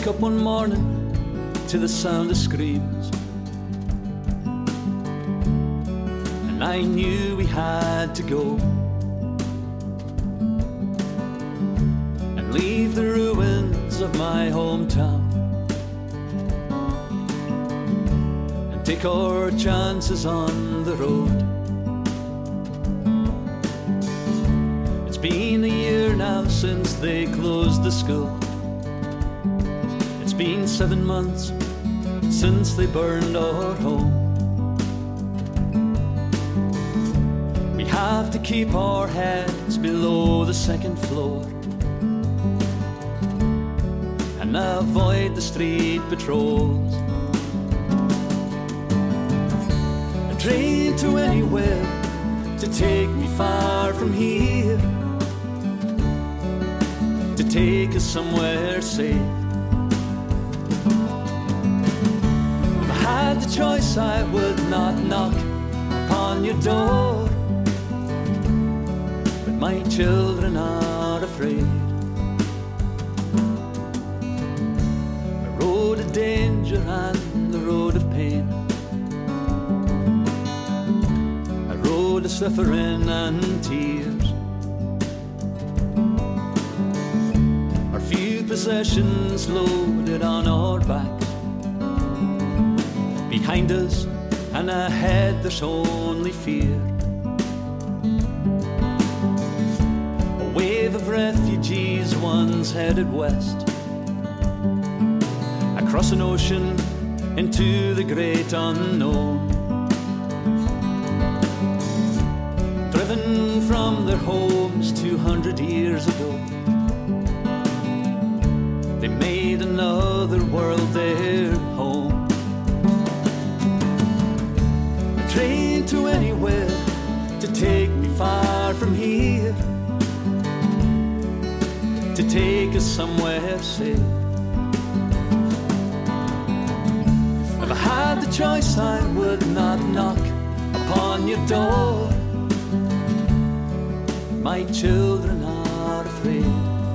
Woke up one morning to the sound of screams, and I knew we had to go and leave the ruins of my hometown and take our chances on the road. It's been a year now since they closed the school. It's been 7 months since they burned our home. We have to keep our heads below the second floor and avoid the street patrols. A train to anywhere to take me far from here, to take us somewhere safe. If I had the choice, I would not knock upon your door, but my children are afraid. A road of danger and the road of pain, a road of suffering and tears. Our few possessions loaded on our backs, behind us and ahead there's only fear. A wave of refugees once headed west, across an ocean into the great unknown, driven from their homes 200 years ago. They made another world their home. A train to anywhere to take me far from here, to take us somewhere safe. If I had the choice, I would not knock upon your door. My children are afraid.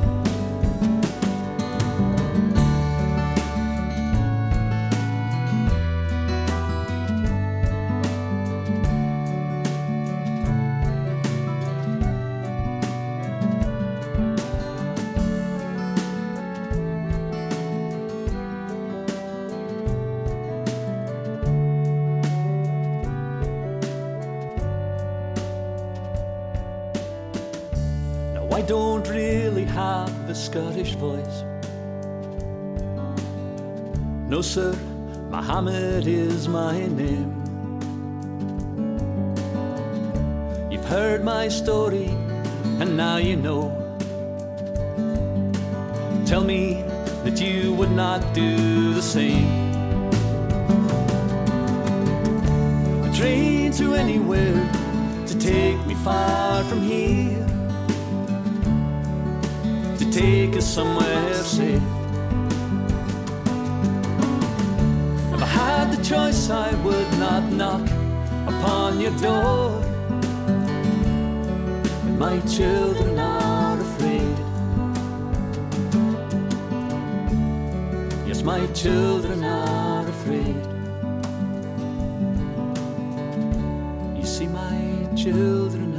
I don't really have a Scottish voice. No sir, Mohammed is my name. You've heard my story and now you know. Tell me that you would not do the same. A train to anywhere to take me far from here, to take us somewhere safe. If I had the choice, I would not knock upon your door, but my children are afraid. Yes, my children are afraid. You see, my children